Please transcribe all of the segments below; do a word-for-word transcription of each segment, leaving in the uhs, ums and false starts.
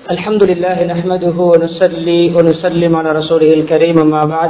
الحمد لله نحمده ونصلي ونسلم على رسوله الكريم أما بعد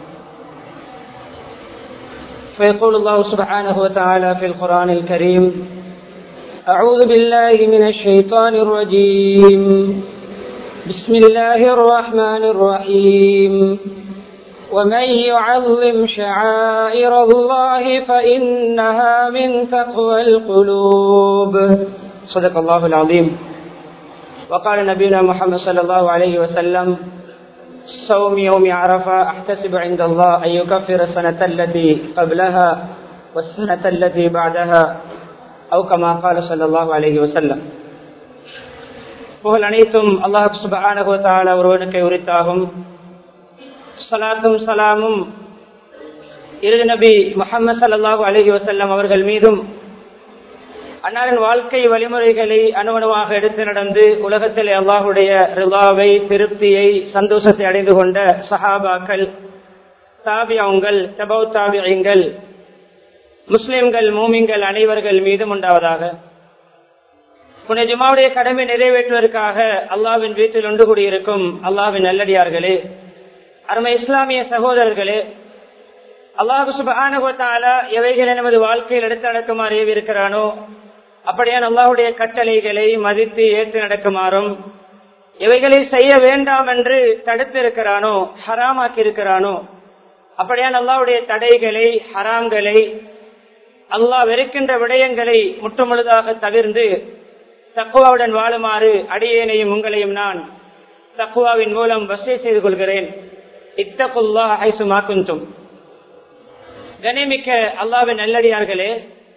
فيقول الله سبحانه وتعالى في القرآن الكريم أعوذ بالله من الشيطان الرجيم بسم الله الرحمن الرحيم ومن يعظم شعائر الله فإنها من تقوى القلوب صدق الله العظيم. وقال نبينا محمد صلى الله عليه وسلم صوم يوم عرفة أحتسب عند الله أن يكفر السنة التي قبلها والسنة التي بعدها أو كما قال صلى الله عليه وسلم. புகழ் அனைத்தும் அல்லாஹ் சுப்ஹானஹு வ தஆலா ஒருவனுக்கே உரித்தாகும். ஸலாத்தும் ஸலாமும் இறுதி நபி முஹம்மது ஸல்லல்லாஹு அலைஹி வஸல்லம் அவர்கள் மீதும் அன்னாரின் வாழ்க்கை வழிமுறைகளை அணுவணுவாக எடுத்து நடந்து உலகத்தில் அல்லாஹுடைய ரிலாவை, திருப்தியை, சந்தோஷத்தை அடைந்து கொண்ட சஹாபாக்கள், தாபியங்கள், தபௌ தாபியங்கள், முஸ்லிம்கள், மூமின்கள் அனைவர்கள் மீதும் உண்டாவதாக. புனித ஜுமாவுடைய கடமை நிறைவேற்றுவதற்காக அல்லாஹ்வின் வீட்டில் ஒன்று கூடியிருக்கும் அல்லாஹ்வின் நல்லடியார்களே, அருமை இஸ்லாமிய சகோதரர்களே, அல்லாஹ் சுப்ஹானஹு வ தஆலா எவைகளை நமது வாழ்க்கையில் எடுத்து நடக்குமாறு ஏவிருக்கிறானோ அப்படியான் அல்லாஹுடைய கட்டளைகளை மதித்து ஏற்று நடக்குமாறும், எவைகளை செய்ய வேண்டாம் என்று தடுத்திருக்கிறானோ, ஹராமாக்கி இருக்கிறானோ அப்படியான் அல்லாஹுடைய தடைகளை, ஹராம்களை, அல்லாஹ் வெறுக்கின்ற விடயங்களை முற்றுமுழுதாக தவிர்ந்து தக்வாவுடன் வாழுமாறு அடியேனையும் உங்களையும் நான் தக்வாவின் மூலம் வசிய செய்து கொள்கிறேன். இத்தகுல்லாஹ் ஹைசுமா குன்தும். கண்ணியமிக்க அல்லாஹ்வின் நல்லடியார்களே,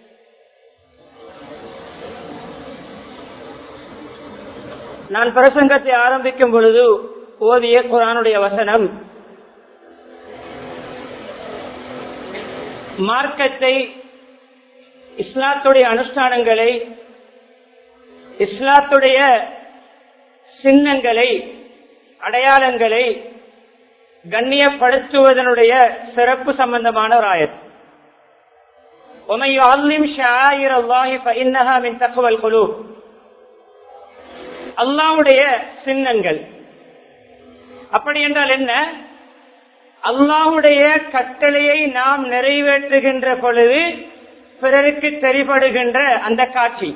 நான் பிரசங்கத்தை ஆரம்பிக்கும் பொழுது ஓதிய குர்ஆனுடைய வசனம் மார்க்கத்தை, இஸ்லாத்துடைய அனுஷ்டானங்களை, இஸ்லாத்துடைய சின்னங்களை, அடையாளங்களை கண்ணியப்படுத்துவதனுடைய சிறப்பு சம்பந்தமான ஒரு ஆயத். وَمَن يُعَظِّمْ شَعَائِرَ اللَّهِ فَإِنَّهَا مِن تَقْوَى الْقُلُوبِ. அல்லாஹ்வுடைய சின்னங்கள் அப்படி என்றால் என்ன? அல்லாஹ்வுடைய கட்டளையை நாம் நிறைவேற்றுகின்ற பொழுது பிறருக்கு தெரிபடுகின்ற அந்த காட்சி.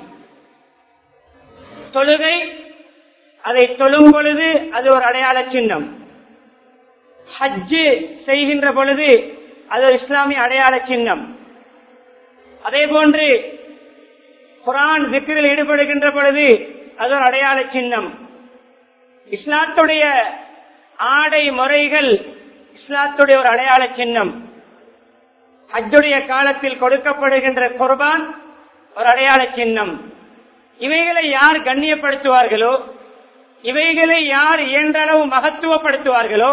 தொழுகை, அதை தொழும் பொழுது அது ஒரு அடையாள சின்னம். ஹஜ்ஜு செய்கின்ற பொழுது அது ஒரு இஸ்லாமிய அடையாள சின்னம். அதே போன்று குர்ஆன் திக்ரில் ஈடுபடுகின்ற பொழுது அது ஒரு அடையாள சின்னம். இஸ்லாத்துடைய ஆடை முறைகள் இஸ்லாத்துடைய ஒரு அடையாள சின்னம். ஹஜ்ஜுடைய காலத்தில் கொடுக்கப்படுகின்ற குர்பான் ஒரு அடையாள சின்னம். இவைகளை யார் கண்ணியப்படுத்துவார்களோ, இவைகளை யார் இயன்றளவு மகத்துவப்படுத்துவார்களோ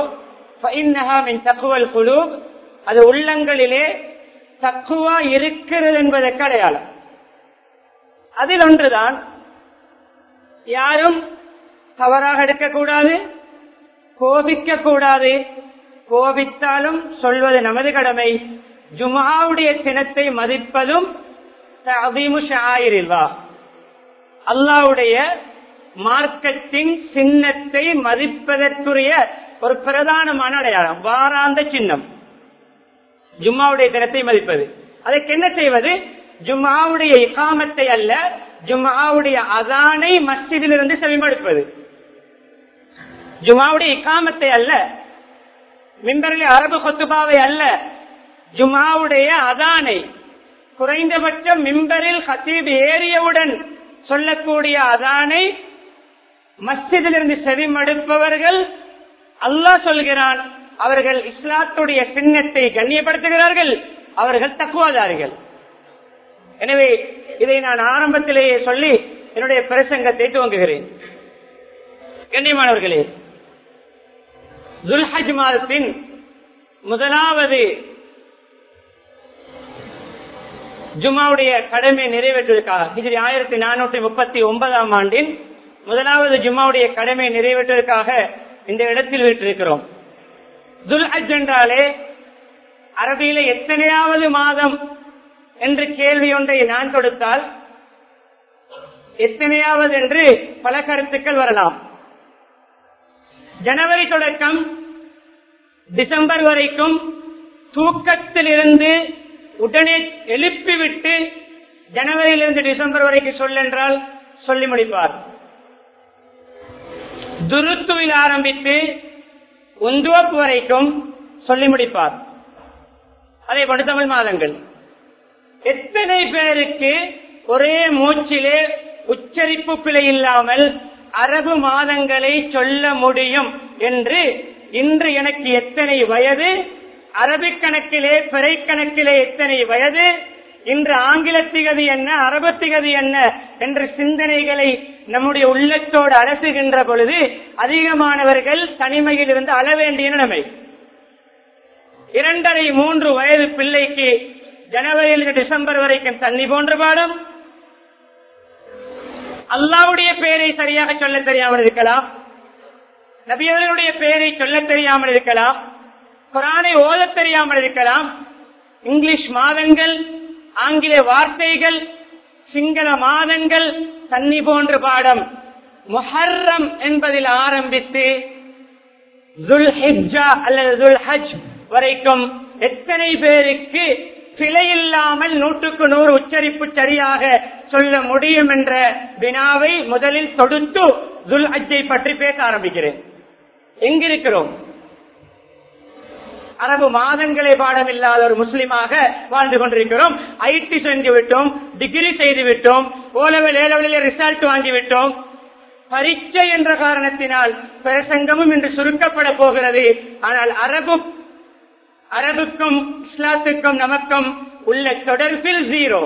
அது உள்ளங்களிலே தக்குவா இருக்கிறது என்பதற்கு அடையாளம். அதில் ஒன்றுதான் யாரும் தவறாக எடுக்கக்கூடாது, கோபிக்க கூடாது. கோபித்தாலும் சொல்வது நமது கடமை. ஜும்ஆவுடைய தினத்தை மதிப்பதும் தஅதீமு ஷஆயிரில்லாஹ், அல்லாஹ்வுடைய மார்க்கத்தின் சின்னத்தை மதிப்பதற்குரிய ஒரு பிரதானமான அடையாளம், வாராந்த சின்னம். ஜும்மாவுடைய தினத்தை மதிப்பது. அதற்கு என்ன செய்வது? ஜும்மாவுடைய இகாமத்தை அல்ல, ஜும்மாவுடைய அதானை மஸ்ஜிதிலிருந்து செவிமடுப்பது. ஜும்மாவுடைய இகாமத்தை அல்ல, மிம்பரில் அரபு குத்துபாவை அல்ல, ஜும்மாவுடைய அதானை, குறைந்தபட்சம் மிம்பரில் ஹத்தீப் ஏறியவுடன் சொல்லக்கூடிய அதானை மஸ்ஜிதிலிருந்து செவிமடுப்பவர்கள் அல்லாஹ் சொல்கிறான், அவர்கள் இஸ்லாத்துடைய சின்னத்தை கண்ணியப்படுத்துகிறார்கள், அவர்கள் தக்வாதாரிகள். எனவே இதை நான் ஆரம்பத்திலேயே சொல்லி என்னுடைய பிரசங்கத்தை துவங்குகிறேன். கண்ணியமானவர்களே, துல்ஹஜ் மாதத்தின் முதலாவது ஜும்மாவுடைய கடமை நிறைவேற்றுவதற்காக ஹிஜ்ரி ஆயிரத்தி நானூற்றி முப்பத்தி ஒன்பதாம் ஆண்டின் முதலாவது ஜும்மாவுடைய கடமை நிறைவேற்றுவதற்காக இந்த இடத்தில் விட்டிருக்கிறோம். துல்ஹஜ் என்றாலே அரபியில எத்தனையாவது மாதம் என்று கேள்வி ஒன்றை நான் கொடுத்தால் எத்தனையாவது என்று பல கருத்துக்கள் வரலாம். ஜனவரி தொடக்கம் டிசம்பர் வரைக்கும் தூக்கத்திலிருந்து உடனே எழுப்பிவிட்டு ஜனவரியிலிருந்து டிசம்பர் வரைக்கும் சொல்லென்றால் சொல்லி முடிப்பார். துருத்துவில் ஆரம்பித்து உந்துவப்பு வரைக்கும் சொல்லி முடிப்பார். அதே போன்று தமிழ் மாதங்கள். எத்தனை பேருக்கு ஒரே மூச்சிலே உச்சரிப்பு பிழை இல்லாமல் அரபு மாதங்களை சொல்ல முடியும் என்று இன்று எனக்கு எத்தனை வயது, அரபிக் கணக்கிலே பிறை கணக்கிலே எத்தனை வயது, இன்று ஆங்கில திகதி என்ன, அரபு திகதி என்ன என்ற சிந்தனைகளை நம்முடைய உள்ளத்தோடு அலசுகின்ற பொழுது அதிகமானவர்கள் தனிமையில் இருந்து அழ வேண்டிய நிலைமை. இரண்டரை மூன்று வயது பிள்ளைக்கு ஜனவரியில் டிசம்பர் வரைக்கும் தண்ணி போன்ற பாடம். அல்லாஹ்வுடைய பெயரை சரியாக சொல்ல தெரியாமல் இருக்கலாம், நபியவர்களுடைய பெயரை சொல்ல தெரியாமல் இருக்கலாம், குர்ஆனை ஓத தெரியாமல் இருக்கலாம். இங்கிலீஷ் மாதங்கள், ஆங்கில வார்த்தைகள், சிங்கள மாதங்கள் தண்ணி போன்ற பாடம். முஹர்ரம் என்பதில் ஆரம்பித்து துல்ஹிஜ்ஜா அல்லது துல்ஹஜ் வரைக்கும் எத்தனை பேருக்கு பிழையில்லாமல் நூற்றுக்கு நூறு உச்சரிப்பு சரியாக சொல்ல முடியும் என்ற வினாவை முதலில் தொடுத்து துல்ஹஜ்ஜை பற்றி பேச ஆரம்பிக்கிறேன். எங்கிருக்கிறோம்? அரபு மாதங்களே பாடம் இல்லாத ஒரு முஸ்லிமாக வாழ்ந்து கொண்டிருக்கிறோம். ஐடி செஞ்சு விட்டோம், டிகிரி செய்து விட்டோம், ஓலவெல் ஏலவெளியில ரிசல்ட் வாங்கிவிட்டோம். பரீட்சை என்ற காரணத்தினால் பிரசங்கமும் இன்று சுருக்கப்பட போகிறது. ஆனால் அரபு அரபுக்கும் இஸ்லாத்துக்கும் நமக்கும் உள்ள தொடர்பில் ஜீரோ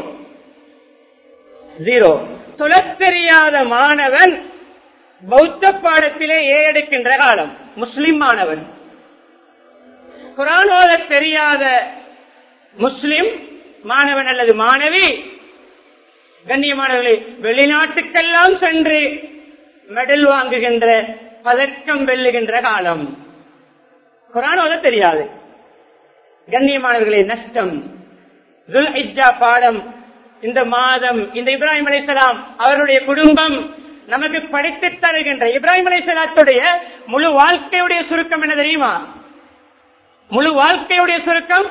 ஜீரோ. தொழத் தெரியாத மாணவன் பௌத்த பாடத்திலே ஏ எடுக்கின்ற காலம். முஸ்லிம் மாணவன் குர்ஆன் ஓத தெரியாத முஸ்லிம் மாணவன் அல்லது மாணவி, கண்ணியமானவர்களே, வெளிநாட்டுக்கெல்லாம் சென்று மெடல் வாங்குகின்ற, பதக்கம் வெல்லுகின்ற காலம். குர்ஆன் ஓத தெரியாது. கண்ணியமானவர்களே, நஷ்டம். துல்ஹிஜ்ஜா பாடம் இந்த மாதம், இந்த இப்ராஹிம் அலைஹிஸ்ஸலாம் அவருடைய குடும்பம் நமக்கு படித்து தருகின்ற இப்ராஹிம் அலைஹிஸ்ஸலாத்துடைய முழு வாழ்க்கையுடைய சுருக்கம் என்ன தெரியுமா? முழு வாழ்க்கையுடைய சுருக்கம்,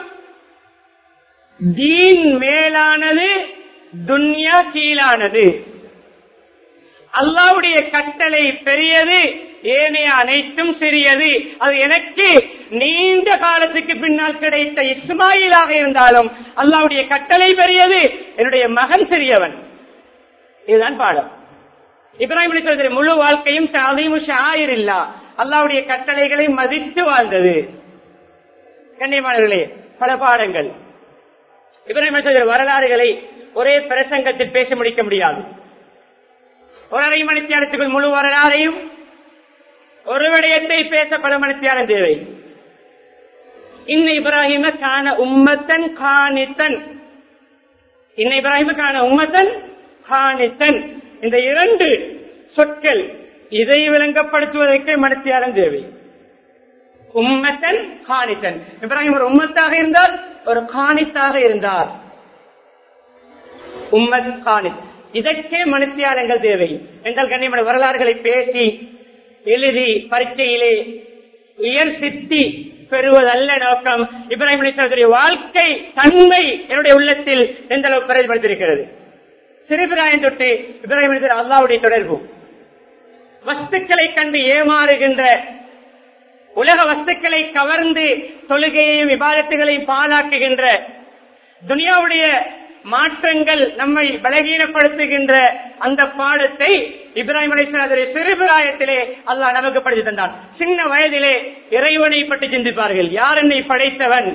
தீன் மேலானது, துன்யா கீழானது. அல்லாஹ்வுடைய கட்டளை பெரியது, ஏனைய அனைத்தும் சிறியது. அது எனக்கு நீண்ட காலத்துக்கு பின்னால் கிடைத்த இஸ்மாயிலாக இருந்தாலும் அல்லாஹ்வுடைய கட்டளை பெரியது, என்னுடைய மகன் சிறியவன். இதுதான் பாடம். இப்ராஹிம் அலைஹிஸ்ஸலாம் முழு வாழ்க்கையும் தஅதீமு ஷாயிரில்லாஹ், அல்லாஹ்வுடைய கட்டளைகளை மதித்து வாழ்ந்தது. கண்ணியமானவர்களே, பல பாடங்கள். இப்ராஹிம் அலைஹிஸ்ஸலாம் வரலாறுகளை ஒரே பிரசங்கத்தில் பேச முடிக்க முடியாது. ஒரு அரை மணித்தியாலத்துக்குள் முழு வரலாறையும் ஒரு விடயத்தை பேச பல மணித்தியாலம் தேவை. இன்ன இப்ராஹிம கான உம்மத்தன் கானித்தன், இன்ன இப்ராஹிம கான உம்மத்தன் கானித்தன், இந்த இரண்டு சொற்கள் இதை விளங்கப்படுத்துவதற்கு மணித்தியாலம் தேவை. உம்மத்தன் கானித்தன், இப்ராஹிம் ஒரு உம்மத்தாக இருந்தால், ஒரு கானித்தாக இருந்தார். உம்மத் கானித், இதற்கே மனுத்தியாலங்கள் தேவை என்றால் கண்ணியமான வரலாறுகளை பேசி எழுதி பரீட்சையிலே உயர் சித்தி பெறுவதல்ல நோக்கம். இப்ராஹிம் அலைஹிஸ்ஸலாத்துடைய வாழ்க்கை தன்மை என்னுடைய உள்ளத்தில் எந்த அளவு பிரதிபலித்திருக்கிறது. சிறுபிராயம் தொட்டு இப்ராஹிம் அலைஹிஸ்ஸலாம் அல்லாஹ்வுடைய தொடர்பு, வஸ்துக்களை கண்டு ஏமாறுகின்ற, உலக வஸ்துக்களை கவர்ந்து தொழுகையையும் இபாதத்துகளையும் பாழாக்குகின்ற, துனியாவுடைய மாற்றங்கள் நம்மை பலகீனப்படுத்துகின்ற அந்த பாடத்தை இப்ராஹிம் அலைஹிஸ்ஸலாத்துடைய சிறுபிராயத்திலே அல்லாஹ் நமக்கு படித்து தந்தான். சின்ன வயதிலே இறைவனை பற்றி சிந்திப்பார்கள். யார் என்னை படைத்தவன்,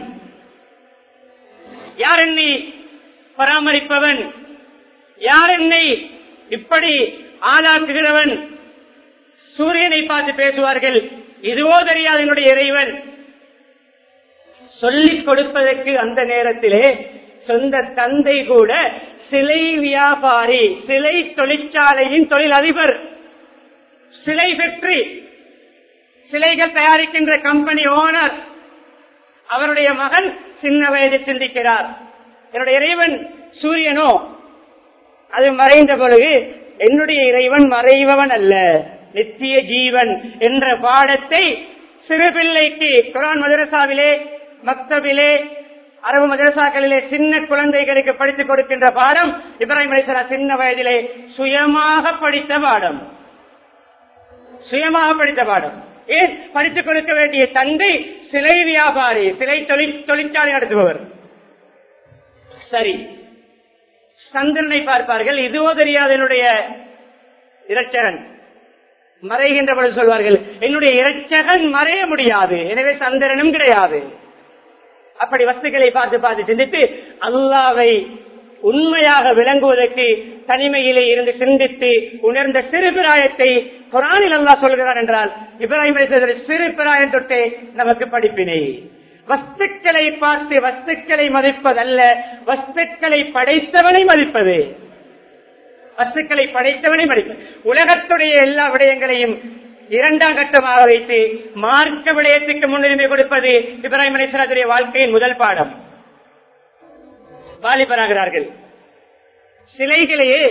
யார் என்னை பராமரிப்பவன், யார் என்னை இப்படி ஆளாக்குகிறவன். சூரியனை பார்த்து பேசுவார்கள், இதுவோ தெரியாது என்னுடைய இறைவன். சொல்லிக் கொடுப்பதற்கு அந்த நேரத்திலே சொந்த தந்தை கூட சிலை வியாபாரி, சிலை தொழிற்சாலையின் தொழில் அதிபர், சிலை ஃபேக்டரி, சிலைகள் தயாரிக்கின்ற கம்பெனி ஓனர். அவருடைய மகன் சின்ன வயதில் சிந்திக்கிறார், என்னுடைய இறைவன் சூரியனோ அது மறைந்த பொழுது என்னுடைய இறைவன் மறைபவன் அல்ல, நித்திய ஜீவன் என்ற பாடத்தை சிறு பிள்ளைக்கு குர்ஆன் மதரசாவிலே, மக்தபிலே, அரபு மதரசாக்களிலே சின்ன குழந்தைகளுக்கு படித்துக் கொடுக்கின்ற பாடம் இப்ராஹிம் அலைஹிஸ்ஸலாம் சின்ன வயதிலே சுயமாக படித்த பாடம். சுயமாக படித்த பாடம். ஏன் படித்துக் கொடுக்க வேண்டிய தந்தை சிலை வியாபாரி, சிலை தொழிற்சாலை நடத்துபவர். சரி, சந்திரனை பார்ப்பார்கள், இதுவோ தெரியாது என்னுடைய இரட்சகன் மறைகின்ற பொழுது சொல்வார்கள், என்னுடைய இரட்சகன் மறைய முடியாது, எனவே சந்திரனும் கிடையாது. அப்படி வஸ்துக்களை பார்த்து பார்த்து சிந்தித்து அல்லாஹ்வை உண்மையாக விளங்குவதற்கு தனிமையிலே இருந்து சிந்தித்து உணர்ந்த சிறு பிராயத்தை குர்ஆனில் அல்லாஹ் சொல்கிறான் என்றால் இப்ராஹிம் அலைஹிஸ்ஸலாம் சிறு பிராயம் தொட்டே நமக்கு படிப்பினை. வஸ்துக்களை பார்த்து வஸ்துக்களை மதிப்பதல்ல, வஸ்துக்களை படைத்தவனை மதிப்பது. வஸ்துக்களை படைத்தவனை மதிப்பது. உலகத்துடைய எல்லா விடயங்களையும் இரண்டாம் கட்டமாக வைத்து மார்க்க விடயத்துக்கு முன்னுரிமை கொடுப்பது இப்ராஹிம் அலைஹிஸ்ஸலாத்துடைய வாழ்க்கையின் முதல் பாடம். வாலிபராகிறார்கள். சிலைகளையே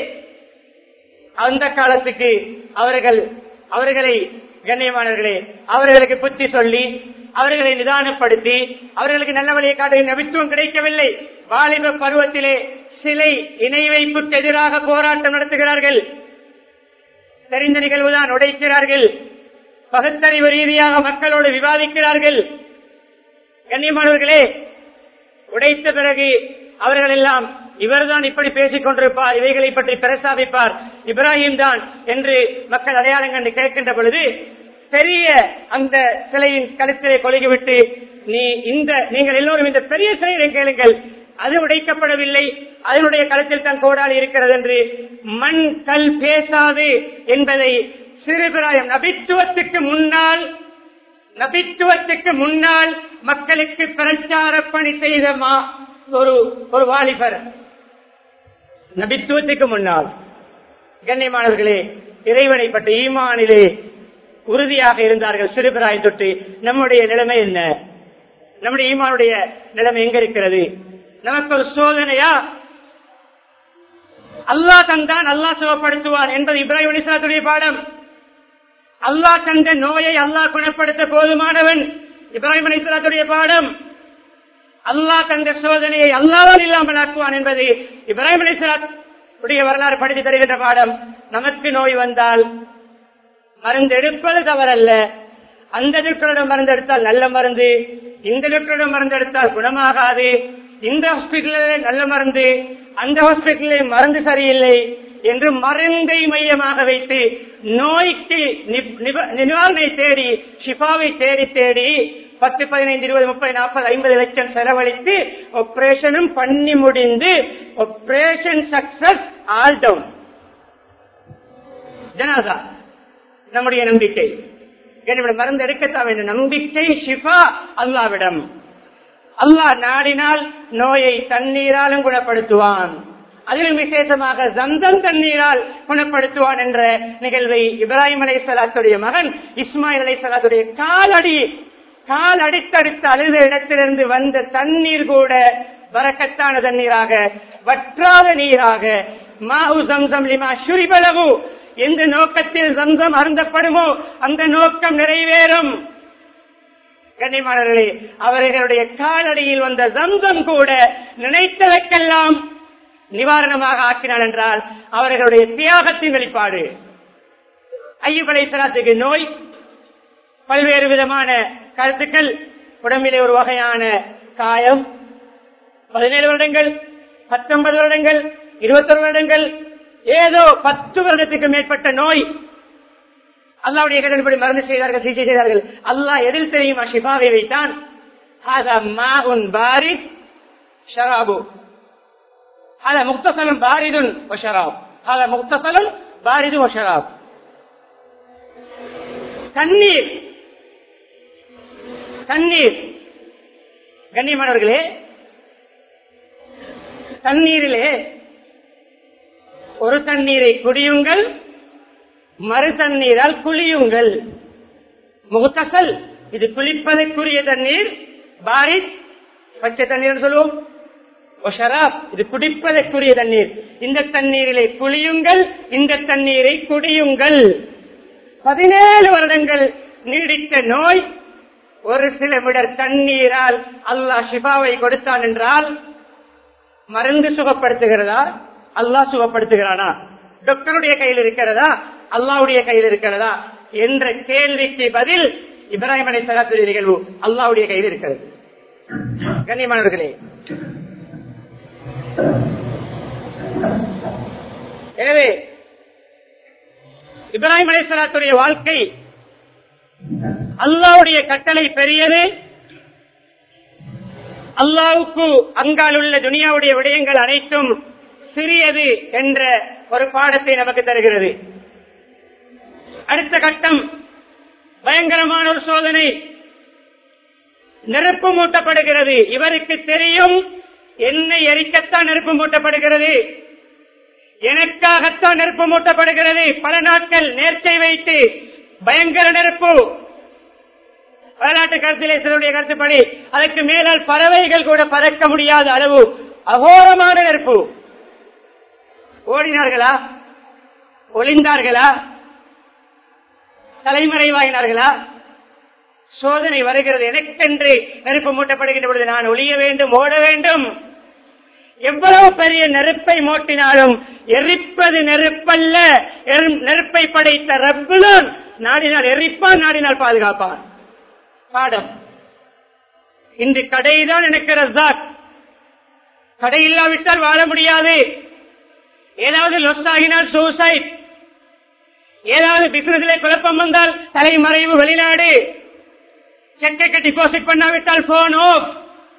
அந்த காலத்துக்கு அவர்கள் அவர்களை கண்ணியமானவர்களே அவர்களுக்கு புத்தி சொல்லி அவர்களை நிதானப்படுத்தி அவர்களுக்கு நல்ல வழியை காட்ட நபித்துவம் கிடைக்கவில்லை. வாலிப பருவத்திலே சிலை இணை வைப்புக்கு எதிராக போராட்டம் நடத்துகிறார்கள். தெரிந்த நிகழ்வுதான், உடைக்கிறார்கள். பகுத்தறிவு ரீதியாக மக்களோடு விவாதிக்கிறார்கள். கண்ணியமானவர்களே, உடைத்த பிறகு அவர்கள் எல்லாம் இவர்தான் இப்படி பேசிக் கொண்டிருப்பார், இவைகளை பற்றி பிரஸ்தாபிப்பார், இப்ராஹிம் தான் என்று மக்கள் அடையாளம் கண்டு கேட்கின்ற பொழுது பெரிய அந்த சிலையின் கழுத்திலே கொழுகிவிட்டு, நீ இந்த நீங்கள் எல்லோரும் இந்த பெரிய சிலையை கேளுங்கள், அது உடைக்கப்படவில்லை, அதனுடைய களத்தில் தான் கோடாலி இருக்கிறது என்று மண் கல் பேசாது என்பதை சிறுபிராயம் நபித்துவத்துக்கு முன்னால் நபித்துவத்துக்கு முன்னால் மக்களுக்கு பிரச்சார பணி செய்த ஒரு ஒரு வாலிபர். நபித்துவத்துக்கு முன்னால் கண்ணியமானவர்களே இறைவனை பற்றி ஈமானிலே உறுதியாக இருந்தார்கள். சிறுபிராயம் தொட்டு நம்முடைய நிலைமை என்ன? நம்முடைய ஈமானுடைய நிலைமை எங்க இருக்கிறது? நமக்கு ஒரு சோதனையா? அல்லாஹ் தந்தான் அல்லாஹ் சுகப்படுத்துவார் என்பது இப்ராஹிம் அலைஹிஸ்ஸலாத்துடைய பாடம். அல்லாஹ் தந்த நோயை அல்லாஹ் குணப்படுத்த போதுமானவன் இப்ராஹிம் அலைஹிஸ்ஸலாத்துடைய பாடம். அல்லாஹ் தந்த சோதனையை அல்லாஹ் இல்லாமல் ஆக்குவான் என்பது இப்ராஹிம் அலைஹிஸ்ஸலாத்துடைய வரலாறு படித்து தருகின்ற பாடம். நமக்கு நோய் வந்தால் மருந்து எடுப்பது தவறல்ல. அந்த டாக்டரிடம் மருந்து எடுத்தால் நல்ல மருந்து, இந்த டாக்டரிடம் மருந்து எடுத்தால் குணமாகாது, இந்த ஹாஸ்பிட்டலில் நல்ல மருந்து, அந்த ஹாஸ்பிட்டலில் மருந்து சரியில்லை என்று மருந்தை மையமாக வைத்து நோய்க்கு நிவாரணை தேடி ஷிஃபாவை தேடி தேடி பத்து பதினைந்து இருபது முப்பது நாற்பது ஐம்பது லட்சம் செலவழித்து ஆபரேஷனும் பண்ணி முடிந்து ஆபரேஷன் சக்சஸ் ஆல் டவுன் ஜனாதா. நம்முடைய நம்பிக்கை மருந்து எடுக்கத்தான் வேண்டும். நம்பிக்கை ஷிஃபா அல்லாவிடம். அல்லாஹ் நாடினால் நோயை தண்ணீராலும் குணப்படுத்துவான், அதிலும் விசேஷமாக ஜம்சம் தண்ணீரால் குணப்படுத்துவான் என்ற நிகழ்வை இப்ராஹிம் அலைஹிஸ்ஸலாத்துடைய மகன் இஸ்மாயில் அலைஹிஸ்ஸலாத்துடைய காலடி கால் அடித்தடித்த அழுத இடத்திலிருந்து வந்த தண்ணீர் கூட பரக்கத்தான தண்ணீராக, வற்றாத நீராக, மாஹு ஜம்சம் லிமா ஷுரிபலஹு, எந்த நோக்கத்தில் ஜம்சம் அருந்தப்படுமோ அந்த நோக்கம் நிறைவேறும். கண்ணியமானவர்களே, அவர்களுடைய காலடியில் வந்த ஜம்சம் கூட நினைத்ததற்கெல்லாம் நிவாரணமாக ஆக்கினார் என்றால் அவர்களுடைய தியாகத்தின் வெளிப்பாடு. அய்யூப் அலைஹிஸ்ஸலாத்துக்கு நோய், பல்வேறு விதமான கருத்துக்கள், உடம்பிலே ஒரு வகையான காயம், பதினேழு வருடங்கள் பத்தொன்பது வருடங்கள் இருபத்தொரு வருடங்கள் ஏதோ பத்து வருடத்துக்கு மேற்பட்ட நோய். அல்லாஹ்வுடைய கடன்படி மருந்து செய்தார்கள், சிகிச்சை செய்தார்கள். அல்லாஹ் எதில் தெரியுமா ஷிஃபாவை வைத்தான்? ஹாதா மாஉன் பாரித் ஷராபு, ஹாதா முக்தஸலுன் பாரிதுன் வஷராப், ஹாதா முக்தஸலுன் பாரிதுன் வஷராப். தண்ணீர் தண்ணீர் கண்ணியமானவர்களே, தண்ணீரிலே ஒரு தண்ணீரை குடியுங்கள், மறு தண்ணீரால் குளியுங்கள். முகத்தசல் இது குளிப்பதற்குரிய தண்ணீர், பாரித் பச்சை தண்ணீர் சொல்லுவோம், ஒஷராப் இது குடிப்பதற்குரிய தண்ணீர். இந்த தண்ணீரிலே குளியுங்கள், இந்த தண்ணீரை குடியுங்கள். பதினேழு வருடங்கள் நீடித்த நோய், ஒரு சில மிடர் தண்ணீரால் அல்லாஹ் ஷிபாவை கொடுத்தான் என்றால் மருந்து சுகப்படுத்துகிறதா, அல்லாஹ் சுகப்படுத்துகிறானா? டாக்டருடைய கையில் இருக்கிறதா, அல்லாஹ்வுடைய கையில் இருக்கிறதா என்ற கேள்விக்கு பதில் இப்ராஹிம் அலைஹிஸ்ஸலாத்துடைய நிகழ்வு அல்லாஹ்வுடைய கையில் இருக்கிறது. கண்ணியமானவர்களே, எனவே இப்ராஹிம் அலைஹிஸ்ஸலாத்துடைய வாழ்க்கை அல்லாஹ்வுடைய கட்டளை பெரியது, அல்லாஹ்வுக்கு அங்கால் உள்ள துனியாவுடைய விடயங்கள் அனைத்தும் சிறியது என்ற ஒரு பாடத்தை நமக்கு தருகிறது. அடுத்த கட்டம் பயங்கரமான ஒரு சோதனை, நெருப்பு மூட்டப்படுகிறது. இவருக்கு தெரியும் என்னை எரிக்கத்தான் நெருப்பு மூட்டப்படுகிறது, எனக்காகத்தான் நெருப்பு மூட்டப்படுகிறது. பல நாட்கள் நேர்ச்சை வைத்து பயங்கர நெருப்பு, வரலாற்று கருத்திலே சிலருடைய கருத்துப்படி அதற்கு மேலால் பறவைகள் கூட பறக்க முடியாத அளவு அகோரமான நெருப்பு. ஓடினார்களா, ஒளிந்தார்களா, தலைமறைவாயினார்களா? சோதனை வருகிறது. எனக்கென்று நெருப்பு மூட்டப்படுகின்ற பொழுது நான் ஒளிய வேண்டும், ஓட வேண்டும். எவ்வளவு பெரிய நெருப்பை மூட்டினாலும் எரிப்பது நெருப்பல்ல, நெருப்பை படைத்த ரப்புதான். நாடினால் எரிப்பான், நாடினால் பாதுகாப்பான். பாடம். இந்த கடைதான் எனக்கு ரஸாக். கடை இல்லாவிட்டால் வாழ முடியாது. ஏதாவது லொஸ் ஆகினால் சூசைட், ஏதாவது பிசினஸ்ல குழப்பம் வந்தால் தலைமறைவு, வெளிநாடு. செக்கை டிபாசிட் பண்ணாவிட்டால் போன் ஆஃப்,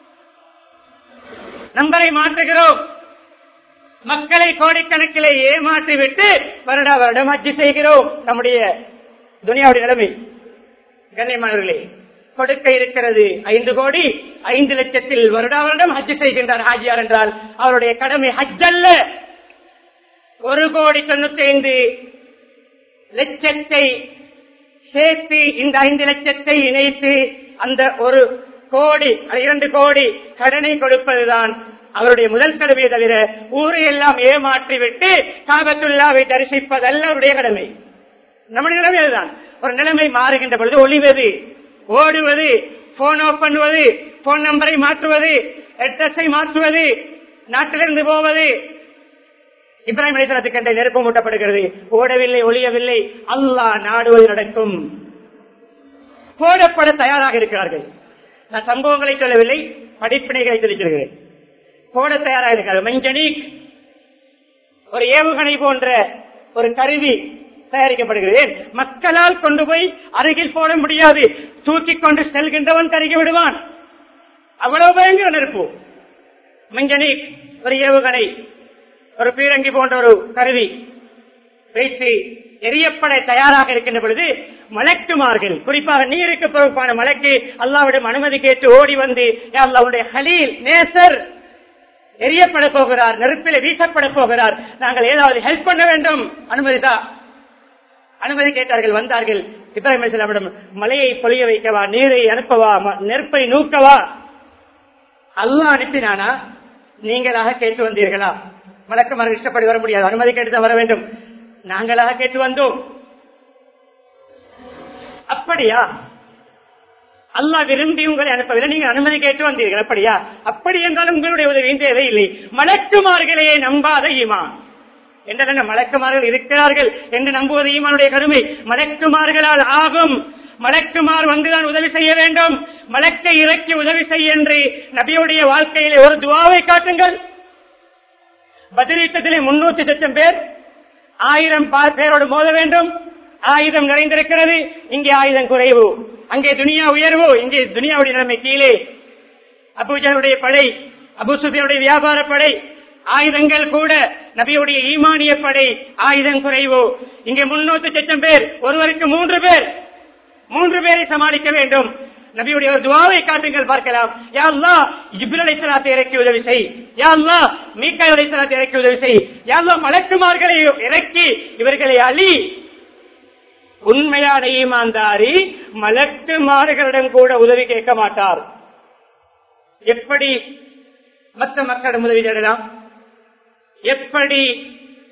நம்பரை மாற்றுகிறோம். மக்களை கோடிக்கணக்கிலே ஏமாற்றிவிட்டு வருடா வருடம் ஹஜ் செய்கிறோம். நம்முடைய துனியாவுடைய நிலைமை. கண்ணியமானவர்களே, கொடுக்க இருக்கிறது ஐந்து கோடி, ஐந்து லட்சத்தில் வருடா வருடம் ஹஜ் செய்கின்றார் ஹாஜியார் என்றால் அவருடைய கடமை ஹஜ் அல்ல. ஒரு கோடி தொண்ணூத்தி ஐந்து லட்சத்தை சேர்த்து இந்த ஐந்து லட்சத்தை இணைத்து அந்த ஒரு கோடி இரண்டு கோடி கடனை கொடுப்பதுதான் அவருடைய முதல் கடமையை தவிர ஊரை எல்லாம் ஏமாற்றிவிட்டு காபத்துல்லாவை தரிசிப்பதல்ல அவருடைய கடமை. நம்முடைய நிலைமை அதுதான். ஒரு நிலைமை மாறுகின்ற பொழுது ஒளிவது, ஓடுவது, போன் ஆஃப் பண்ணுவது, போன் நம்பரை மாற்றுவது, அட்ரஸை மாற்றுவது, நாட்டிலிருந்து போவது. இப்ராஹிம் அலைஹிஸ்ஸலாத்துக்கு என்ற நெருப்பு மூட்டப்படுகிறது. ஓடவில்லை, ஒளியவில்லை, அல்லாஹ் நாடுவது நடக்கும். போடப்பட தயாராக இருக்கிறார்கள். நான் சம்பவங்களை சொல்லவில்லை, படிப்பினைகளை சொல்லிக்கிறேன். போட தயாராக இருக்கிறார்கள். மஞ்சனிக் ஒரு ஏவுகணை போன்ற ஒரு கருவி தயாரிக்கப்படுகிறது. மக்களால் கொண்டு போய் அருகில் போட முடியாது, தூக்கி கொண்டு செல்கின்றவன் கருகி விடுவான். அவ்வளவு பயங்கர நெருப்பு. மஞ்சனிக் ஒரு ஏவுகணை, ஒரு பீரங்கி போன்ற ஒரு கருவி வைத்து எரியப்பட தயாராக இருக்கின்ற பொழுது மலக்குமார்கள், குறிப்பாக நீருக்கு பொறுப்பான மலக்கு அல்லாஹ்விடம் அனுமதி கேட்டு ஓடி வந்து, அல்லாஹ்வுடைய ஹலீல் நேசர் எரியப்பட போகிறார், நெருப்பில் வீசப்பட போகிறார், நாங்கள் ஏதாவது ஹெல்ப் பண்ண வேண்டும், அனுமதிதா. அனுமதி கேட்டார்கள். வந்தார்கள். இப்ராஹிம் அலைஹிஸ்ஸலாமிடம் மலையை பொழிய வைக்கவா, நீரை அனுப்பவா, நெருப்பை நூக்கவா? அல்லாஹ் அனுப்பினானா, நீங்களாக கேட்டு வந்தீர்களா? மலக்குமார்கள் இஷ்டப்படி வர முடியாது, அனுமதி கேட்டுதான் வர வேண்டும். நாங்களாக கேட்டு வந்தோம். அப்படியா? அல்லாஹ் விரும்பி உங்களை அனுப்பவில்லை, நீங்க அனுமதி கேட்டு வந்தீர்கள். அப்படியா? அப்படி என்றால் உங்களுடைய உதவி தேவையில்லை. மலக்குமார்களே நம்பாத ஈமான் என்ற மலக்குமார்கள் இருக்கிறார்கள் என்று நம்புவது ஈமானுடைய கருமை. மலக்குமார்களால் ஆகும். மலக்குமார் வந்துதான் உதவி செய்ய வேண்டும். மலக்கை இறக்கி உதவி செய்ய என்று நபியுடைய வாழ்க்கையிலே ஒரு துவாவை காட்டுங்கள். பத்ர் யுத்தத்திலே முன்னூத்தி லட்சம் பேர் ஆயிரம் பேரோடு மோத வேண்டும். ஆயுதம் நிறைந்திருக்கிறது, இங்கே ஆயுதம் குறைவு, அங்கே துனியா உயர்வு, இங்கே துனியாவுடைய நிலைமை கீழே. அபூஜலுடைய படை, அபூ சுஃபியானுடைய வியாபார படை, ஆயுதங்கள் கூட நபியுடைய ஈமானிய படை, ஆயுதம் குறைவு. இங்கே முன்னூத்தி லட்சம் பேர், ஒருவருக்கு மூன்று பேர், மூன்று பேரை சமாளிக்க வேண்டும். நபியுடைய ஒரு துவாவை காட்டுங்கள் பார்க்கலாம். யா அல்லாஹ் ஜிப்ரீல் அலைஹிஸ்ஸலாத்தை இறக்கி உதவி செய், யா அல்லாஹ் மீகாயில் அலைஹிஸ்ஸலாத்தை இறக்கி உதவி செய், யா அல்லாஹ் மலக்குமார்களை இறக்கி இவர்களை அழி. உண்மையான ஈமான்தாரி மலக்குமார்களிடம் கூட உதவி கேட்க மாட்டார். எப்படி மற்ற மக்களிடம் உதவி தேடலாம்? எப்படி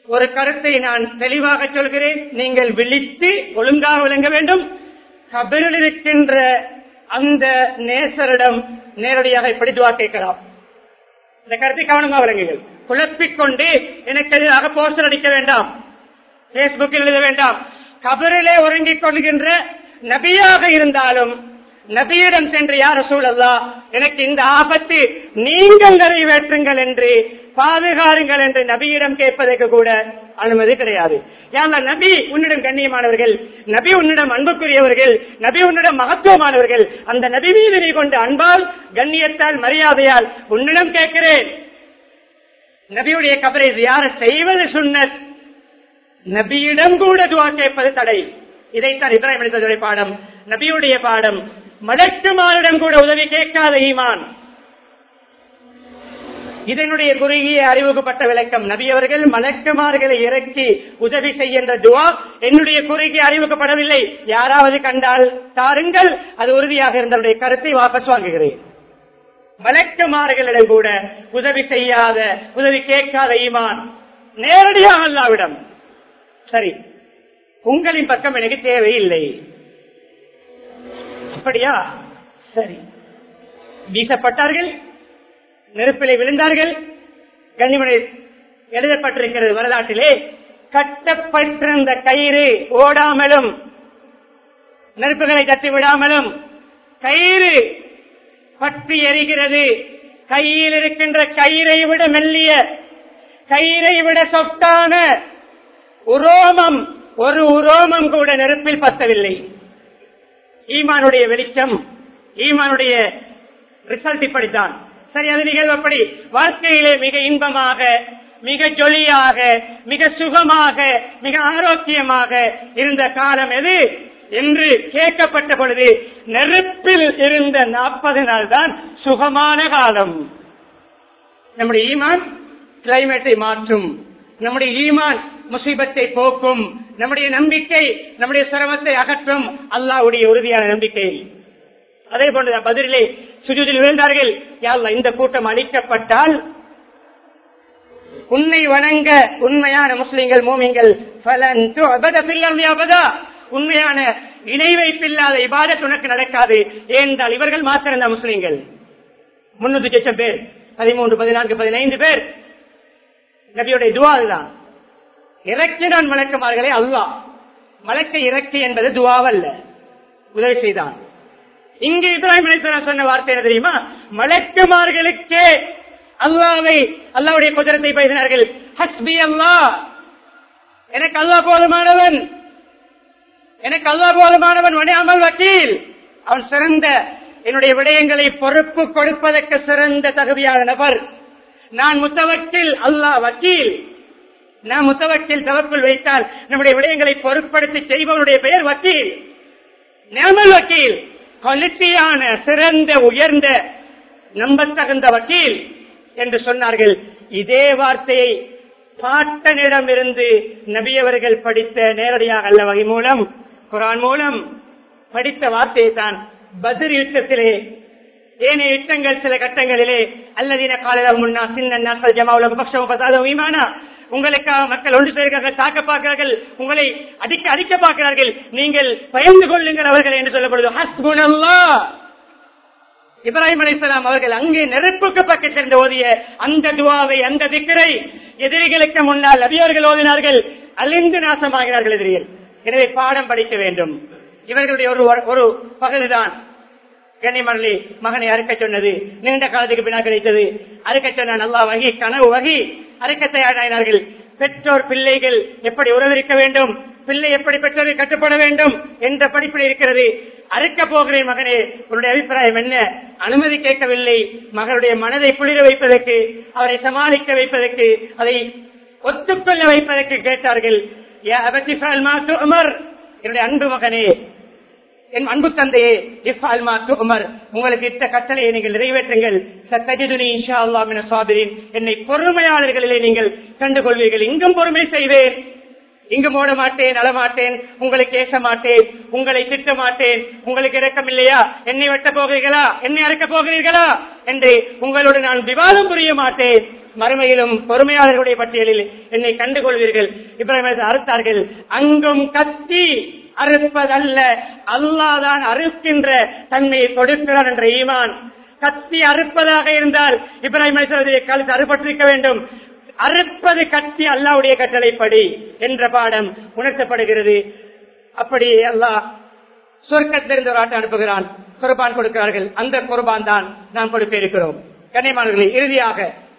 ஒரு கருத்தை நான் தெளிவாக சொல்கிறேன், நீங்கள் விழித்து ஒழுங்காக விளங்க வேண்டும். கபரில் இருக்கின்ற அந்த நேசரிடம் நேரடியாக இப்படி துவா கேட்கலாம். இந்த கருத்தை கவனமாக விளங்குங்கள். குழப்பிக் கொண்டு எனக்கு எதிராக போஸ்டர் அடிக்க வேண்டாம், பேஸ்புக்கில் எழுத வேண்டாம். கபரிலே உறங்கிக் கொள்கின்ற நபியாக இருந்தாலும் நபியிடம் சென்று யார் ரசூலல்லாஹ், எனக்கு இந்த ஆபத்து நீங்கள் நிறைவேற்றுங்கள் என்று பாதுகாருங்கள் என்று நபியிடம் கேட்பதற்கு கூட அனுமதி கிடையாது. யாரா நபி உன்னிடம் கண்ணியமானவர்கள், நபி உன்னிடம் அன்புக்குரியவர்கள், நபி உன்னிடம் மகத்துவமானவர்கள், அந்த நபி மீது நீ கொண்ட அன்பால் கண்ணியத்தால் மரியாதையால் உன்னிடம் கேட்கிறேன். நபியுடைய கபரை ஜியாரத் செய்வது சுன்னத், நபியிடம் கூட துஆ கேட்பது தடை. இதைத்தான் இப்ராஹிம் அலைஹிஸ்ஸலாமுடைய பாடம், நபியுடைய பாடம். மலக்குமாரிடம் கூட உதவி கேட்காத ஈமான். இதனுடைய குறுகிய அறிவுக்குப்பட்ட விளக்கம். நபி அவர்கள் மலக்குமார்களை இறக்கி உதவி செய்கின்ற துஆ என்னுடைய குறுகிய அறிவுக்கப்படவில்லை. யாராவது கண்டால் தாருங்கள், அது உறுதியாக இருந்தவருடைய கருத்தை வாபஸ் வாங்குகிறேன். மலக்குமார்களிடம் கூட உதவி செய்யாத, உதவி கேட்காத ஈமான் நேரடியாக அல்லாஹ்விடம். சரி, உங்களின் பக்கம் எனக்கு தேவையில்லை. அப்படியா? சரி. வீசப்பட்டார்கள், நெருப்பிலே விழுந்தார்கள். கண்ணிமனை எழுதப்பட்டிருக்கிறது வரலாற்றிலே, கட்டப்பட்டிருந்த கயிறு ஓடாமலும் நெருப்புகளை தட்டி விடாமலும் கயிறு பற்றி எரிகிறது. கையில் இருக்கின்ற கயிறை விட மெல்லிய, கயிறை விட சொட்டான உரோமம், ஒரு உரோமம் கூட நெருப்பில் பத்தவில்லை. ஈமானுடைய வெளிச்சம், ஈமானுடைய ரிசல்ட் இப்படித்தான். சரி, அது நிகழ்வப்படி வாழ்க்கையிலே மிக இன்பமாக, மிக ஜொலியாக, மிக சுகமாக, மிக ஆரோக்கியமாக இருந்த காலம் எது என்று கேட்கப்பட்ட பொழுது நெருப்பில் இருந்த நாற்பது நாள் தான் சுகமான காலம். நம்முடைய ஈமான் கிளைமேட்டை மாற்றும், நம்முடைய ஈமான் முசீபத்தை போக்கும், நம்முடைய நம்பிக்கை நம்முடைய சிரமத்தை அகற்றும். அல்லாஹ்வுடைய உறுதியான நம்பிக்கை. அதே போன்று பதிலே சுஜூதில் விழுந்தார்கள். யா அல்லாஹ், இந்த கூட்டம் அழிக்கப்பட்டால் உன்னை வணங்க உண்மையான முஸ்லிம்கள், மூமின்கள் உண்மையான இணை வைப்பில்லாத இபாதத் உனக்கு நடக்காது. ஏனென்றால் இவர்கள் மாத்திரம் முஸ்லிம்கள். முன்னூத்தி லட்சம் பேர், பதிமூன்று பதினான்கு பதினைந்து பேர். நபியுடைய துவா அதுதான். இறக்கினான் மலக்குமார்களை அல்லாஹ். மலக்கை இறக்கி என்பது துவாவல்ல, உதவி செய்தான். இங்கு இப்ராஹிம் அலைஹிஸ்ஸலாம் சொன்ன வார்த்தை என்ன தெரியுமா? மலக்குமார்களுக்கே அல்லாஹ்வை, அல்லாஹ்வுடைய குதிரத்தை பேசினார்கள். ஹஸ்பி அல்லாஹ், எனக்கு அல்லாஹ் போதுமானவன், எனக்கு அல்லாஹ் போதுமானவன், வனிஅமல் வக்கீல். அவன் சிறந்த, என்னுடைய விடயங்களை பொறுப்பு கொடுப்பதற்கு சிறந்த தகுதியான நபர். நான் முத்தவக்கில், அல்லாஹ் வக்கீல். நான் முத்தவக்கில் தவக்குள் வைத்தால் நம்முடைய விடயங்களை பொருட்படுத்தி செய்பவனுடைய பெயர் வக்கீல், நிஅமல் வக்கீல். குவாலிட்டியான, சிறந்த, உயர்ந்த, நம்பத்தகுந்த வக்கீல் என்று சொன்னார்கள். இதே வார்த்தையை பாட்டனிடம் இருந்து நபியவர்கள் படித்த, நேரடியாக அல்ல வகை மூலம், குர்ஆன் மூலம் படித்த வார்த்தையை தான் பத்ர் யுத்தத்திலே, ஏனைய யுத்தங்கள் சில கட்டங்களிலே அல்லதீன காலலஹும் முன்னா சின்னன் நாஸ்கள் ஜமாவுலஹும் பக்ஷவும் ஃபஸாதுஹும் ஈமானா, உங்களுக்காக மக்கள் ஒன்று சேர்க்கிறார்கள், தாக்க பார்க்கிறார்கள், உங்களை அடிக்க அடிக்க பார்க்கிறார்கள், நீங்கள் பயந்து கொள்ளுங்கள் அவர்கள் என்று சொல்லப்படுது. ஹஸ்புனல்லாஹ். இப்ராஹிம் அலைஹிஸ்ஸலாம் அவர்கள் அங்கே நெருப்புக்கு பக்கத்திலிருந்து ஓதிய அந்த துஆவை, அந்த திக்ரை எதிரிகளுக்கு முன்னால் நபியவர்கள் ஓதினார்கள். அழிந்து நாசமாகிறார்கள் எதிரிகள். எனவே பாடம் படிக்க வேண்டும். இவர்களுடைய ஒரு ஒரு பகுதிதான் கண்ணிமரளி மகனை அறுக்க சொன்னது. நீண்ட காலத்துக்கு பின்னால் கிடைத்தது. அறுக்க சொன்ன நல்லா வகி, கனவு வகி, அறுக்க தயாரானார்கள். பெற்றோர் பிள்ளைகள் எப்படி உறவிருக்க வேண்டும், பிள்ளை எப்படி பெற்றோரை கட்டுப்பட வேண்டும் என்ற படிப்பில் இருக்கிறது. அறுக்க போகிறேன் மகனே, உன்னுடைய அபிப்பிராயம் என்ன? அனுமதி கேட்கவில்லை. மகளுடைய மனதை குளிர வைப்பதற்கு, அவரை சமாளிக்க வைப்பதற்கு, அதை ஒத்துக்கொள்ள வைப்பதற்கு கேட்டார்கள். என்னுடைய அன்பு மகனே, என் அன்பு தந்தையே, இஃபால் மா துஅமர், உங்களுக்கு இட்ட கட்டளையை நீங்கள் நிறைவேற்றுங்கள். சத்தஜிதுனி இன்ஷா அல்லாஹ் மினஸ் சாபிரீன், என்னை பொறுமையாளர்களிலே நீங்கள் கண்டுகொள்வீர்கள். இங்கும் பொறுமை செய்வேன், இங்கும் ஓட மாட்டேன், அழமாட்டேன், உங்களுக்கு ஏச மாட்டேன், உங்களை திட்ட மாட்டேன். உங்களுக்கு இரக்கம் இல்லையா? என்னை வெட்ட போகிறீர்களா, என்னை அறுக்க போகிறீர்களா என்று உங்களோடு நான் விவாதம் புரிய மாட்டேன். மறுமையிலும் பொறுமையாளர்களுடைய பட்டியலில் என்னை கண்டுகொள்வீர்கள். இப்ராஹிம் அறுத்தார்கள். அங்கும் கத்தி அறுப்பதல்ல, அல்லாஹ் தான் அறுக்கின்ற தன்மையை கொடுக்கிறான் என்ற ஈமான். கத்தி அறுப்பதாக இருந்தால் இப்ராஹிம் அலைஹிஸ்ஸலாமுடைய கழுத்து அறுபட்டிருக்க வேண்டும். அறுப்பது கத்தி அல்லாஹ்வுடைய கட்டளைப்படி என்ற பாடம் உணர்த்தப்படுகிறது. அப்படியே அல்லாஹ் சொர்க்கத்திலிருந்து ஒரு ஆட்டை அனுப்புகிறான், குர்பான் கொடுக்கிறார்கள். அந்த குர்பான் தான் நாம் கொடுக்க இருக்கிறோம். கண்ணியமானவர்களே, இறுதியாக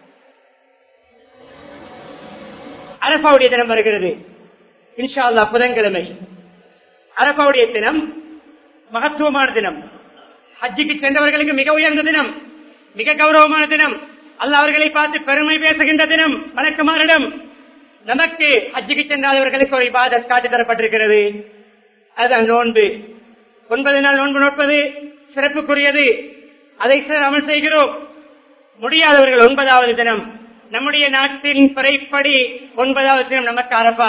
அரபாவுடைய தினம் வருகிறது. இன்ஷா அல்லாஹ் புதன்கிழமை அரபாவுடைய தினம் மகத்துவமான தினம். ஹஜ்ஜிக்கு சென்றவர்களுக்கு மிக உயர்ந்த தினம், மிக கௌரவமான தினம். அல்லாஹ் அவர்களை பார்த்து பெருமை பேசுகின்ற தினம். மலக்குமாரிடம் நமக்கு ஹஜ்ஜிக்கு சென்றாதவர்களுக்கு ஒரு இபாதத் காட்டி தரப்பட்டிருக்கிறது. அதுதான் நோன்பு. ஒன்பது நாள் நோன்பு நோட்பது சிறப்புக்குரியது. அதை அமல் செய்கிறோம். முடியாதவர்கள் ஒன்பதாவது தினம், நம்முடைய நாட்டின் பிறைப்படி ஒன்பதாவது தினம் நமக்கு அரபா.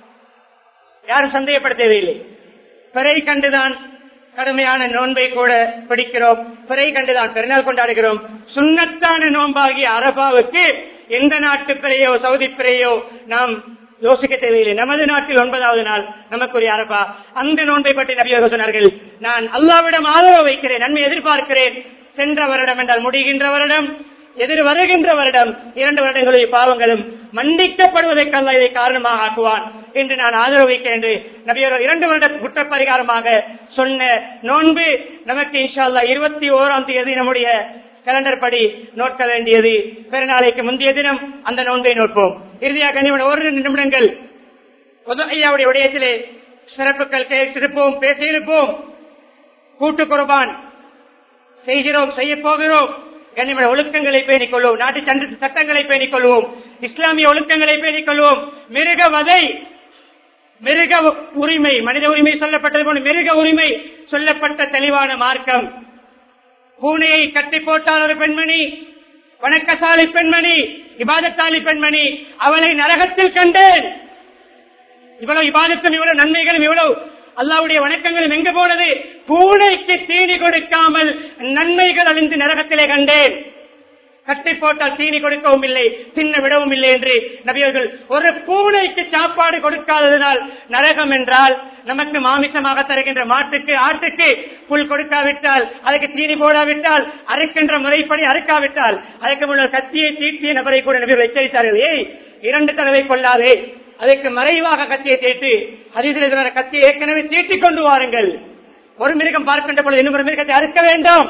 யாரும் சந்தேகப்பட தேவையில்லை. பிறை கண்டுதான் கடுமையான நோன்பை கூட பிடிக்கிறோம். பிறை கண்டுதான் பெருநாள் கொண்டாடுகிறோம். சுன்னத்தான நோன்பாகிய அரபாவுக்கு எந்த நாட்டு பிறையோ சவுதி பிறையோ நாம் யோசிக்க தேவையில்லை. நமது நாட்டில் ஒன்பதாவது நாள் நமக்குரிய அரபா. அந்த நோன்பை பற்றி நபி அவர்கள் சொன்னார்கள், நான் அல்லாஹ்விடம் ஆதரவு வைக்கிறேன், நன்மை எதிர்பார்க்கிறேன். சென்ற வருடம் என்றால் முடிகின்ற வருடம், எதிர் வருகின்ற வருடம் இரண்டு வருடங்களுடைய பாவங்களும் மன்னிக்கப்படுவதற்கு அல்லாஹ் இதை காரணமாக ஆக்குவான் என்று நான் ஆதரவு வைக்கிறேன் என்று நபியவர் இரண்டு வருட குற்ற பரிகாரமாக சொன்ன நோன்பு நமக்கு இன்ஷா அல்லாஹ் இருபத்தி ஓராம் தேதி நம்முடைய கேலண்டர் படி நோக்க வேண்டியது. பெருநாளைக்கு முந்தைய தினம் அந்த நோன்பை நோட்போம். இறுதியாக ஒரு நிமிடங்கள் உதகையாவுடைய விடயத்திலே சிறப்புகள் கேட்டிருப்போம், பேசியிருப்போம். கூட்டு குர்பான் செய்கிறோம், செய்ய போகிறோம். கண்ணியமான ஒழுக்கங்களை பேணிக் கொள்வோம், நாட்டு சட்ட சட்டங்களை பேணிக் கொள்வோம், இஸ்லாமிய ஒழுக்கங்களை பேணிக் கொள்வோம். மிருக வதை, மிருக உரிமை, மனித உரிமை சொல்லப்பட்டது போல மிருக உரிமை சொல்லப்பட்ட தெளிவான மார்க்கம். பூனையை கட்டி போட்டால் ஒரு பெண்மணி, வணக்கசாலி பெண்மணி, இபாதத்தாலி பெண்மணி, அவளை நரகத்தில் கண்டேன். இவ்வளவு இபாதத்தும் இவ்வளவு நன்மைகளும் இவ்வளவு அல்லாஹ்வுடைய வணக்கங்களும் எங்க போனது? பூனைக்கு தீனி கொடுக்காமல் நன்மைகள் அழிந்து நரகத்திலே கண்டேன். கட்டி போட்டால் தீனி கொடுக்கவும் இல்லை, தின்ன விடவும் இல்லை என்று நபியர்கள் ஒரு பூனைக்கு சாப்பாடு கொடுக்காததனால் நரகம் என்றால், நமக்கு மாமிசமாக தருகின்ற மாட்டுக்கு ஆட்டுக்கு புல் கொடுக்காவிட்டால், அதுக்கு தீனி போடாவிட்டால், அறுக்கின்ற முறைப்படி அறுக்காவிட்டால், அதுக்கு முன்னர் கத்தியை தீட்டிய நபரை கூட நபியர்கள் எச்சரித்தார்கள், ஏய் இரண்டு தடவை கொள்ளாதே, அதற்கு மறைவாக கத்தியை தீட்டு, ஹதீஸில் கத்தியை ஏற்கனவே தீட்டிக் கொண்டு வாருங்கள். ஒரு மிருகம் பார்க்கின்ற பொழுது இன்னொரு மிருகத்தை அறுக்க வேண்டாம்.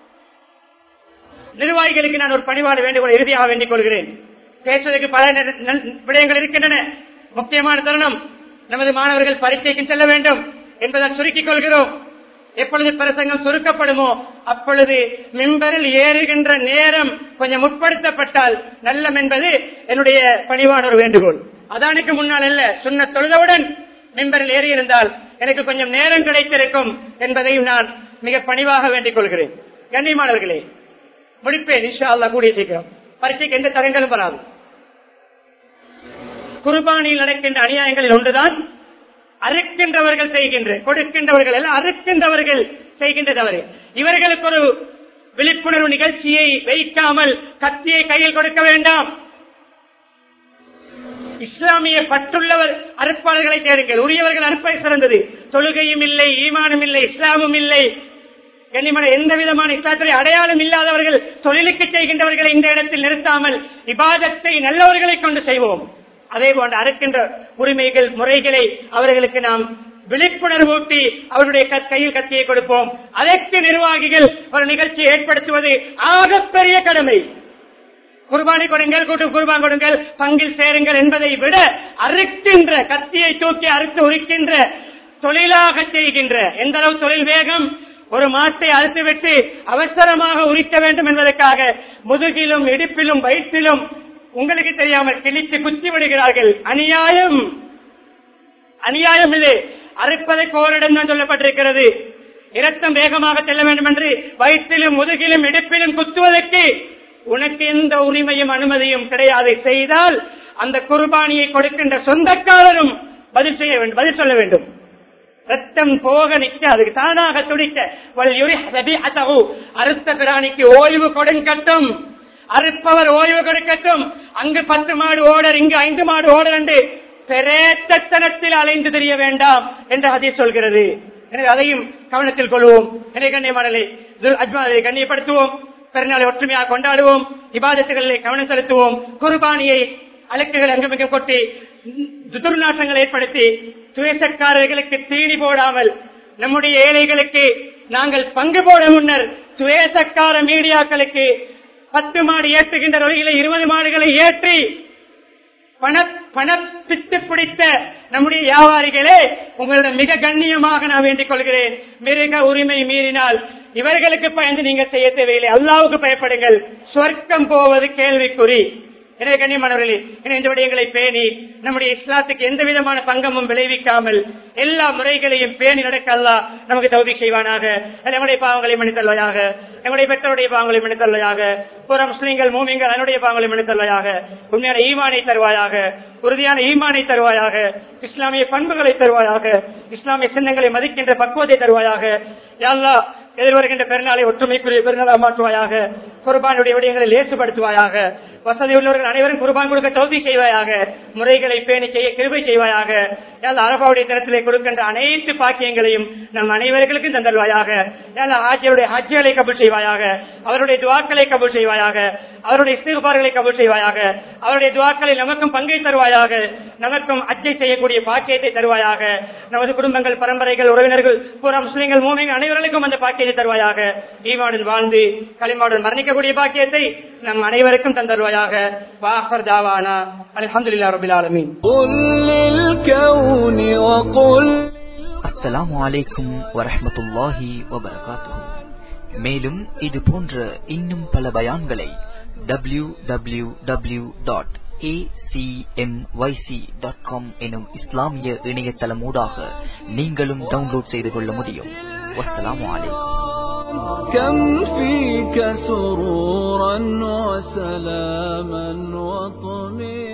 நிர்வாகிகளுக்கு நான் ஒரு பணிவான வேண்டுகோள் இறுதியாக வேண்டிக் கொள்கிறேன். பேசுவதற்கு பல விடயங்கள் இருக்கின்றன. முக்கியமான தருணம், நமது மாணவர்கள் பரீட்சைக்கு செல்ல வேண்டும் என்பதால் சுருக்கிக் கொள்கிறோம். எப்பொழுது பிரசங்கம் சுருக்கப்படுமோ அப்பொழுது மிம்பரில் ஏறுகின்ற நேரம் கொஞ்சம் முற்படுத்தப்பட்டால் நல்லம் என்பது என்னுடைய பணிவான ஒரு வேண்டுகோள். அதானுக்கு முன்னால் அல்ல, சுன்னத் தொழுதவுடன் மிம்பரில் ஏறி இருந்தால் எனக்கு கொஞ்சம் நேரம் கிடைத்திருக்கும் என்பதையும் நான் மிக பணிவாக வேண்டிக் கொள்கிறேன். கண்ணியமானவர்களே, முடிப்பேன் இன்ஷா அல்லாஹ் கூடிய சீக்கிரம். பரீட்சைக்கு எந்த தரங்களும் வராது. குர்பானியில் நடக்கின்ற அநியாயங்களில் ஒன்றுதான் அறுக்கின்றவர்கள் செய்கின்ற, கொடுக்கின்றவர்கள் எல்லாம் அறுக்கின்றவர்கள் செய்கின்ற தவறு. இவர்களுக்கு ஒரு விழிப்புணர்வு நிகழ்ச்சியை வைக்காமல் கத்தியை கையில் கொடுக்க வேண்டாம். இஸ்லாமிய பற்றுள்ளவர் அறுப்பாளர்களை தேடுங்கள். உரியவர்கள் அறுப்பை சிறந்தது. தொழுகையும் இல்லை, ஈமானும் இல்லை, இஸ்லாமும் இல்லை, கண்ணியமான எந்த விதமான இஸ்லாத்துறை அடையாளம் இல்லாதவர்கள் தொழிலுக்கு செய்கின்றவர்களை இந்த இடத்தில் நிறுத்தாமல் இபாதத்தை நல்லவர்களை கொண்டு செய்வோம். அதே போன்ற அறுக்கின்ற உரிமைகள் முறைகளை அவர்களுக்கு நாம் விழிப்புணர்வு ஊட்டி அவருடைய கையில் கத்தியை கொடுப்போம். அதற்கு நிர்வாகிகள் ஒரு நிகழ்ச்சியை ஏற்படுத்துவது ஆகப்பெரிய கடமை. குர்பானை கொடுங்கள், கூட்டு குர்பான் கொடுங்கள், பங்கில் சேருங்கள் என்பதை விட அறுக்கின்ற கத்தியை தூக்கி அறுத்து உரிக்கின்ற தொழிலாக செய்கின்ற, எந்த அளவு தொழில் வேகம், ஒரு மாட்டை அறுத்துவிட்டு அவசரமாக உரிக்க வேண்டும் என்பதற்காக முதுகிலும் இடுப்பிலும் வயிற்றிலும் உங்களுக்கு தெரியாமல் கிழித்து குத்தி விடுகிறார்கள். அநியாயம், அநியாயம். இது அறுப்பதற்கு ஓரிடம் தான் சொல்லப்பட்டிருக்கிறது. இரத்தம் வேகமாக செல்ல வேண்டும் என்று வயிற்றிலும் முதுகிலும் இடுப்பிலும் குத்துவதற்கு உனக்கு எந்த உரிமையும் அனுமதியும் கிடையாது. செய்தால் அந்த குர்பானியை கொடுக்கின்ற சொந்தக்காரரும் பதில் செய்ய வேண்டும், பதில் சொல்ல வேண்டும். ரத்தம் போக நிற்க, அதுக்கு தானாக துடிக்க, அறுத்த பிராணிக்கு ஓய்வு கொடுங்கட்டும். அறுப்பவர் ஓய்வு கொடுக்கட்டும். அங்கு பத்து மாடு ஓடர், இங்கு ஐந்து மாடு ஓடர் என்று பிரேத்தத்தனத்தில் அலைந்து தெரிய வேண்டாம் என்று ஹதீஸ் சொல்கிறது. எனவே அதையும் கவனத்தில் கொள்வோம். எனவே கண்ணியமானலை அஜ்மாவை கண்ணியப்படுத்துவோம், பெருநாளை ஒற்றுமையாக கொண்டாடுவோம், இபாதத்துகளிலே கவனம் செலுத்துவோம், குர்பானியை அலக்குகள் அங்குமிங்க கொட்டி துர்நாற்றங்களை ஏற்படுத்தி துவேசக்காரர்களுக்கு தீனி போடாமல் நம்முடைய ஏழைகளுக்கு நாங்கள் பங்கு போட முன்னர் துவேசக்கார மீடியாக்களுக்கு பத்து மாடு ஏற்றுகின்ற வகையில இருபது மாடுகளை ஏற்றி பண பணப்பித்து பிடித்த நம்முடைய வியாபாரிகளே, உங்களிடம் மிக கண்ணியமாக நான் வேண்டிக் கொள்கிறேன். மிருக உரிமை மீறினால் இவர்களுக்கு பயந்து நீங்க செய்ய தேவையில்லை, அல்லாவுக்கு பயப்படுங்கள். சொர்க்கம் போவது கேள்விக்குறி. எனவே கண்ணியமானவர்களே, இந்த விடயங்களை பேணி நம்முடைய இஸ்லாத்துக்கு எந்த விதமான பங்கமும் விளைவிக்காமல் எல்லா முறைகளையும் பேணி நடக்க அல்லாஹ் நமக்கு தௌஃபீக் செய்வானாக. நம்முடைய பாவங்களை மன்னித்தல்வாயாக, நம்முடைய பெற்றோருடைய பாவங்களை மன்னித்தல்வாயாக, புற முஸ்லிம்கள் மூமின்கள் அதனுடைய பாவங்களை மன்னித்தல்வாயாக, உண்மையான ஈமானை தருவாயாக, உறுதியான ஈமானை தருவாயாக, இஸ்லாமிய பண்புகளை தருவாயாக, இஸ்லாமிய சின்னங்களை மதிக்கின்ற பக்குவத்தை தருவாயாக. யா அல்லாஹ், எதிர்வருகின்ற பெருநாளை ஒற்றுமைக்குரிய பெருநாளாக மாற்றுவாயாக, குர்பானுடைய விடயங்களை லேசுபடுத்துவாயாக, வசதி உள்ளவர்கள் அனைவரும் குர்பான் கொடுக்க தௌஃபீக் செய்வாயாக, முறைகளை பேணி செய்ய கிருபை செய்வாயாக. அரபாவுடைய தினத்திலே கொடுக்கின்ற அனைத்து பாக்கியங்களையும் நம் அனைவர்களுக்கும் தந்தல்வாயாக. ஹாஜியுடைய ஹஜ்ஜுகளை கபூல் செய்வாயாக, அவருடைய துவாக்களை கபூல் செய்வாயாக, அவருடைய இஸ்திக்பார்களை கபூல் செய்வாயாக, அவருடைய துவாக்களை நமக்கும் பங்கை தருவாயாக, நமக்கும் ஹஜ்ஜை செய்யக்கூடிய பாக்கியத்தை தருவாயாக. நமது குடும்பங்கள், பரம்பரைகள், உறவினர்கள், புற முஸ்லிம்கள் மூமின்கள் அனைவர்களுக்கும் அந்த பாக்கியத்தை தருவாயாக. ஈமானுடன் வாழ்ந்து களிமாவுடன் மரணிக்கக்கூடிய பாக்கியத்தை நம் அனைவருக்கும் தந்தருவாயாக. வாஹர் தாவானா அல்ஹம்துலில்லாஹி ரப்பில் ஆலமீன். அஸ்ஸலாமு அலைக்கும் வரஹ்மத்துல்லாஹி வபரகாத்துஹு. மேலும் இது போன்ற இன்னும் பல பயான்களை W W W dot A C M Y C dot com எனும் இஸ்லாமிய இணையதளமூடாக நீங்களும் டவுன்லோட் செய்து கொள்ள முடியும். வஸ்ஸலாமு அலைக்கும். كم فيك سرورا وسلاما وطمئنانا